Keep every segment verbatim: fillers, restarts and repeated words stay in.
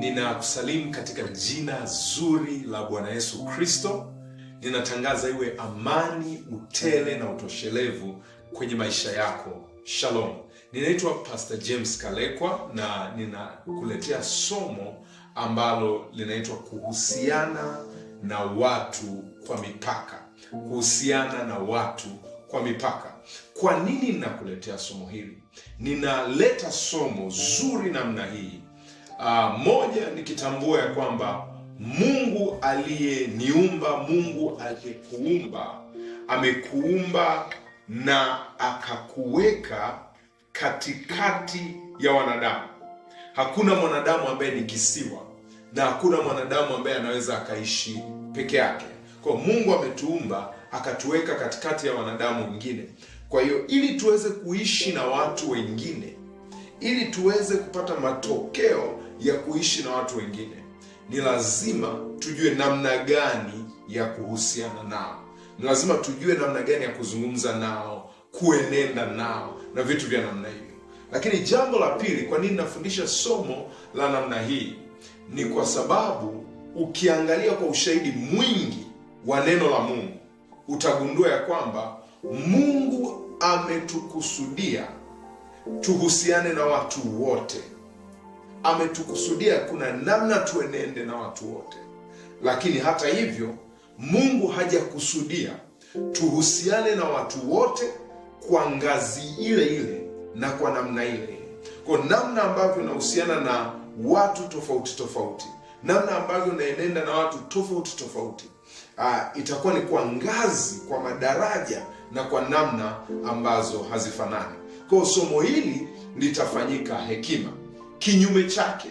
Ninakusalimu katika jina zuri la Bwana Yesu Kristo. Ninatangaza iwe amani, utele na utoshelevu kwenye maisha yako. Shalom. Ninaitwa Pastor James Kalekwa na ninakuletea somo ambalo linaitwa kuhusiana na watu kwa mipaka. Kuhusiana na watu kwa mipaka. Kwa nini ninakuletea somo hili? Ninaleta somo zuri namna hii. Uh, moja, nikitambua ya kwamba Mungu aliyeniumba, Mungu aliyekuumba, amekuumba na akakuweka katikati ya wanadamu. Hakuna mwanadamu ambaye ni kisiwa na hakuna mwanadamu ambaye anaweza akaishi peke yake. Kwa Mungu ametuumba akatuweka katikati ya wanadamu wengine. Kwa hiyo ili tuweze kuishi na watu wengine, ili tuweze kupata matokeo ya kuishi na watu wengine, ni lazima tujue namna gani ya kuhusiana nao. Ni lazima tujue namna gani ya kuzungumza nao, kuenenda nao na vitu vya namna hiyo. Lakini jambo la pili, kwa nini nafundisha somo la namna hii? Ni kwa sababu ukiangalia kwa ushahidi mwingi wa neno la Mungu, utagundua ya kwamba Mungu ametukusudia tuhusiane na watu wote. Ametukusudia kuna namna tuenende na watu wote. Lakini hata hivyo, Mungu hajakusudia tuhusiane na watu wote kwa ngazi ile ile na kwa namna ile ile. Kwa namna ambavyo unahusiana na watu tofauti tofauti, namna ambavyo unaenenda na watu tofauti tofauti, uh, itakuwa ni kwa ngazi, kwa madaraja na kwa namna ambazo hazifanani. Kwa somo hili litafanyika hekima. Kinyume chake,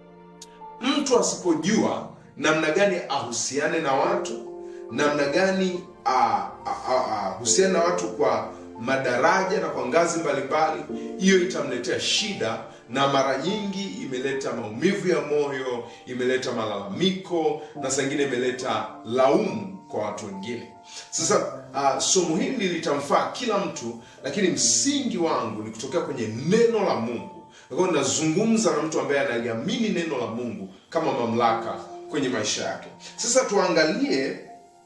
mtu asipojua namna gani ahusiane na watu, namna gani ahusiane na watu kwa madaraja na kwa ngazi mbalimbali, hiyo itamletea shida, na mara nyingi imeleta maumivu ya moyo, imeleta malalamiko, na saa nyingine imeleta laumu kwa watu wengine. Sasa uh, somo hili litamfaa kila mtu, lakini msingi wangu ni kutokea kwenye neno la Mungu. Kwa hiyo nazungumza na mtu ambaye analiamini neno la Mungu kama mamlaka kwenye maisha yake. Sasa tuangalie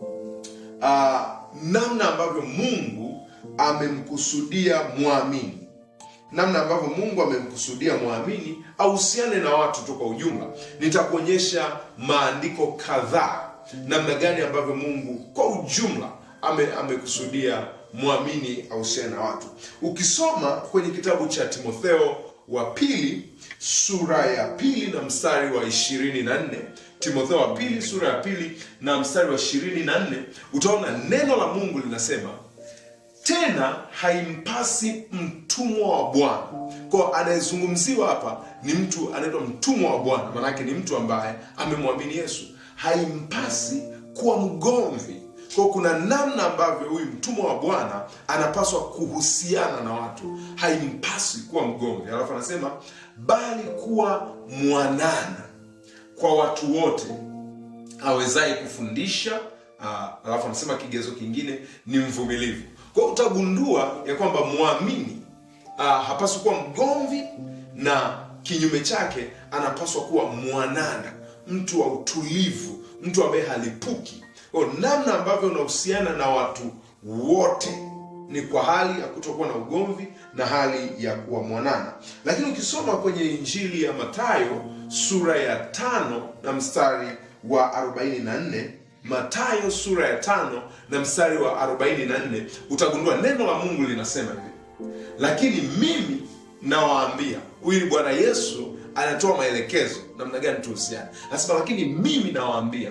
uh, namna ambavyo Mungu amemkusudia muamini. Namna ambavyo Mungu amemkusudia muamini ahusiane na watu tu kwa ujumla. Nitakuonyesha maandiko kadhaa namna gani ambavyo Mungu kwa ujumla ame, amekusudia muamini ahusiane na watu. Ukisoma kwenye kitabu cha Timotheo wa pili sura ya pili na mstari wa ishirini na nne, Timotheo wa pili sura ya pili na mstari wa ishirini na nne, utaona neno la Mungu linasema, tena haimpasi mtumwa wa Bwana. Kwa anayezungumziwa hapa ni mtu anaitwa mtumwa wa Bwana, maana yake ni mtu ambaye amemwamini Yesu. Haimpasi kuwa mgomvi. Kwa kuna namna ambavyo huyu mtumwa wa Bwana anapaswa kuhusiana na watu. Haimpasi kuwa mgomvi. Alafu anasema bali kuwa mwanana kwa watu wote, awezaye kufundisha. Uh, alafu anasema kigezo kingine ni mvumilivu. Kwa utagundua ya kwamba muamini uh, hapaswi kuwa mgomvi, na kinyume chake anapaswa kuwa mwanana, mtu wa utulivu, mtu ambaye halipuki. Kwa namna ambavyo unahusiana na watu wote ni kwa hali ya kutokuwa na ugomvi na hali ya kuwa mwanana. Lakini ukisoma kwenye Injili ya Mathayo sura ya tano na mstari wa arobaini na nne, Mathayo sura ya tano na mstari wa arobaini na nne, utagundua neno la Mungu linasema hivi: lakini mimi nawaambia. Huyu Bwana Yesu anatoa maelekezo namna gani tuhusiane. Anasema lakini mimi nawaambia,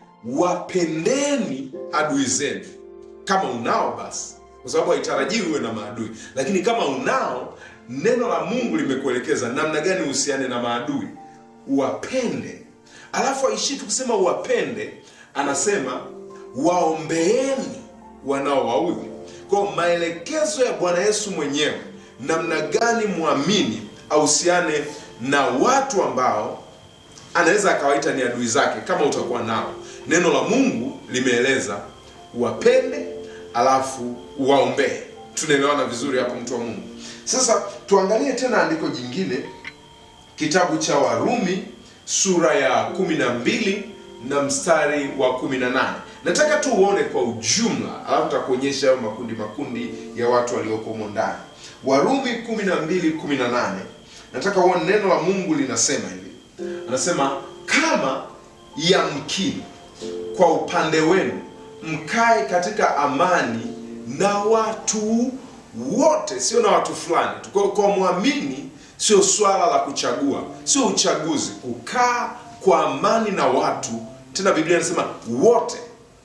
wapendeni adui zenu. Kama unao basi, kwa sababu haitarajiwi uwe na maadui, lakini kama unao, neno la Mungu limekuelekeza namna gani uhusiane na maadui. Wapende. Alafu aishi tu kusema wapende, anasema waombeeni wanaowaudhi. Kwa maelekezo ya Bwana Yesu mwenyewe namna gani muamini ahusiane na watu ambao anaweza akawaita ni adui zake kama utakuwa nao. Neno la Mungu limeeleza wapende, alafu waombee. Tunaelewana vizuri hapo, mtu wa Mungu? Sasa tuangalie tena andiko jingine, kitabu cha Warumi sura ya kumi na mbili na mstari wa kumi na nane. Nataka tu uone kwa ujumla, alafu nitakuonyesha hayo makundi makundi ya watu walioko humo ndani. Warumi kumi na mbili kumi na nane. Nataka uone neno la Mungu linasema hivi. Anasema, kama yamkini kwa upande wenu mkae katika amani na watu wote, sio na watu fulani. Kwa, kwa muamini sio swala la kuchagua, sio uchaguzi, kukaa kwa amani na watu. Tena Biblia inasema wote.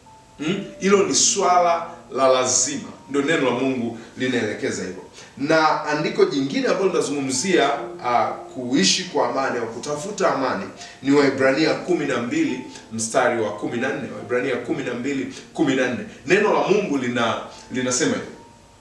Hilo hmm? ni swala la lazima. Ndio neno la Mungu linaelekeza hivyo. Na andiko jingine ambalo linazungumzia uh, kuishi kwa amani au kutafuta amani ni Waebrania kumi na mbili mstari wa kumi na nne. Waebrania kumi na mbili kumi na nne. Neno la Mungu lina linasema hivyo.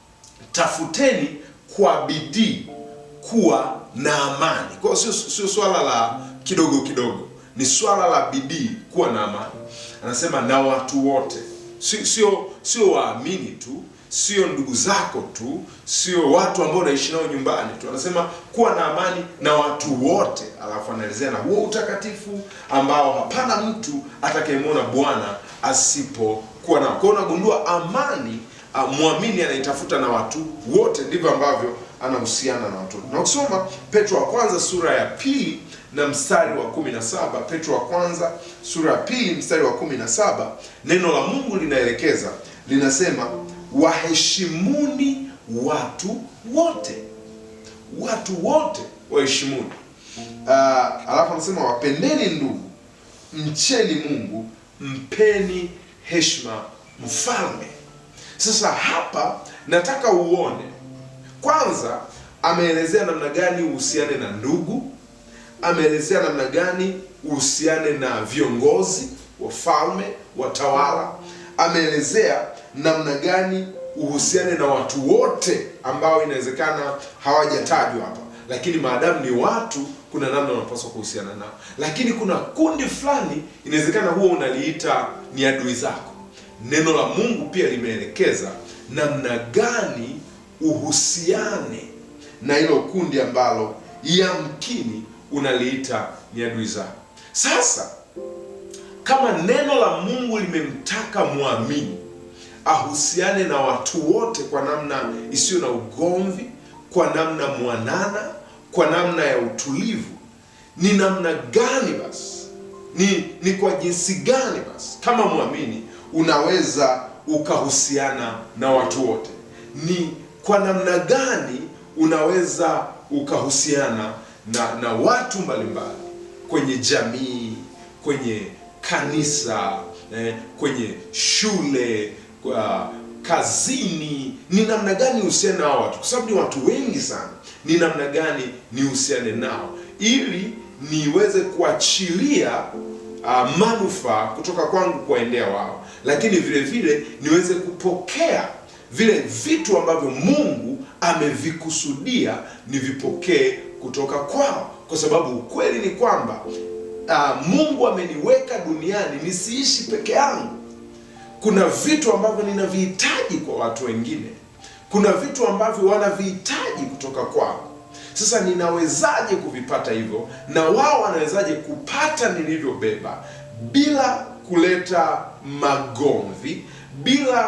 Tafuteni kwa bidii kuwa na amani. Kwa sio sio swala la kidogo kidogo. Ni swala la bidii kuwa na amani. Anasema na watu wote. Sio sio sio waamini tu, sio ndugu zako tu, sio watu ambao unaishi nao nyumbani tu. Anasema kuwa na amani na watu wote. Alafu anaelezea na huo utakatifu ambao hapana mtu atakayemwona Bwana asipokuwa nao. Kwa hiyo unagundua amani, uh, muamini anaitafuta na watu wote, ndivyo ambavyo anahusiana na watu. Na ukisoma Petro wa kwanza sura ya pili na mstari wa kumi na saba, Petro wa kwanza sura ya pili mstari wa kumi na saba, neno la Mungu linaelekeza, linasema waheshimuni watu wote. Watu wote waheshimuni. Uh, alafu anasema wapendeni ndugu, mcheni Mungu, mpeni heshima mfalme. Sasa hapa nataka uone kwanza ameelezea namna gani uhusiane na ndugu, ameelezea namna gani uhusiane na viongozi, wafalme, watawala, ameelezea namna gani uhusiane na watu wote ambao inawezekana hawajatajwa hapa, lakini maadamu ni watu, kuna namna unapaswa kuhusiana nao. Lakini kuna kundi fulani inawezekana huo unaliita ni adui zako. Neno la Mungu pia limeelekeza namna gani uhusiane na hilo kundi ambalo yamkini unaliita ni adui zako. Sasa kama neno la Mungu limemtaka muamini ahusiane na watu wote kwa namna isiyo na ugomvi, kwa namna mwanana, kwa namna ya utulivu, ni namna gani basi? Ni, ni kwa jinsi gani basi kama muamini unaweza ukahusiana na watu wote? Ni kwa namna gani unaweza ukahusiana na, na watu mbalimbali kwenye jamii, kwenye kanisa, eh, kwenye shule, kwa kazini? Ni namna gani uhusiane na watu? Kwa sababu ni watu wengi sana. Ni namna gani ni uhusiane nao ili niweze kuachilia uh, manufaa kutoka kwangu kuwaendea wao, lakini vile vile niweze kupokea vile vitu ambavyo Mungu amevikusudia nivipokee kutoka kwao. Kwa sababu ukweli ni kwamba uh, Mungu ameniweka duniani nisiishi peke yangu. Kuna vitu ambavyo ninavihitaji kwa watu wengine, kuna vitu ambavyo wanavihitaji kutoka kwao. Sasa ninawezaje kuvipata hivyo, na wao wanawezaje kupata nilivyobeba, bila kuleta magomvi, bila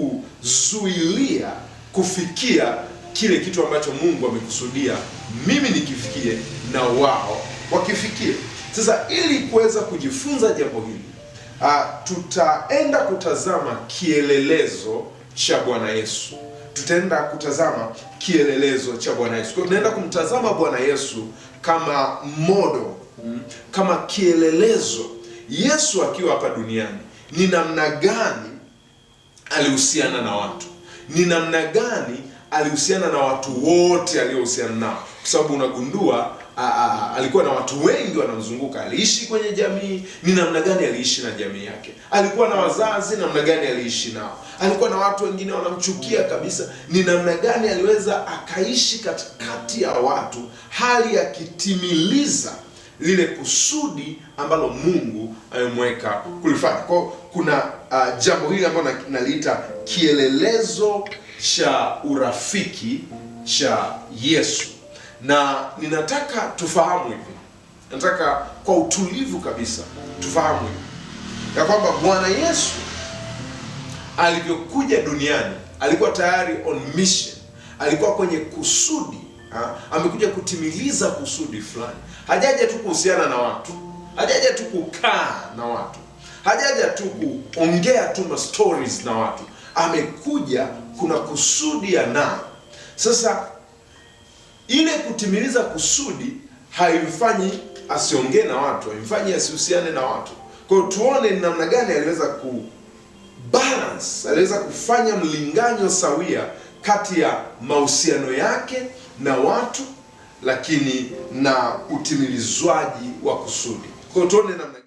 kuzuilia kufikia kile kitu ambacho Mungu amekusudia mimi nikifikie na wao wakifikie. Sasa ili kuweza kujifunza jambo hili, uh, tutaenda kutazama kielelezo cha Bwana Yesu. Tutaenda kutazama kielelezo cha Bwana Yesu. Kwa tunaenda kumtazama Bwana Yesu kama modo, kama kielelezo. Yesu akiwa hapa duniani, ni namna gani alihusiana na watu? Ni namna gani alihusiana na watu wote aliohusiana nao? Kwa sababu unagundua a, a, alikuwa na watu wengi wanamzunguka. Aliishi kwenye jamii, ni namna gani aliishi na jamii yake? Alikuwa na wazazi, namna gani aliishi nao? Alikuwa na watu wengine wanamchukia kabisa, ni namna gani aliweza akaishi katikati ya watu, hali akitimiliza lile kusudi ambalo Mungu amemweka kulifanya. Kwa kuna uh, jambo hili ambalo naliita kielelezo cha urafiki cha Yesu. Na ninataka tufahamu hivi, nataka kwa utulivu kabisa tufahamu ya kwamba Bwana Yesu alivyokuja duniani alikuwa tayari on mission, alikuwa kwenye kusudi ha? Amekuja kutimiliza kusudi fulani. Hajaja tu kuhusiana na watu, hajaja tu kukaa na watu, hajaja tu kuongea tu ma stories na watu. Amekuja, kuna kusudi ya nao. Sasa ile kutimiliza kusudi haimfanyi asiongee na watu, haimfanyi asihusiane na watu. Kwa hiyo tuone ni namna gani aliweza ku balance, aliweza kufanya mlinganyo sawia kati ya mahusiano yake na watu, lakini na utimilizwaji wa kusudi. Kwa hiyo tuone namna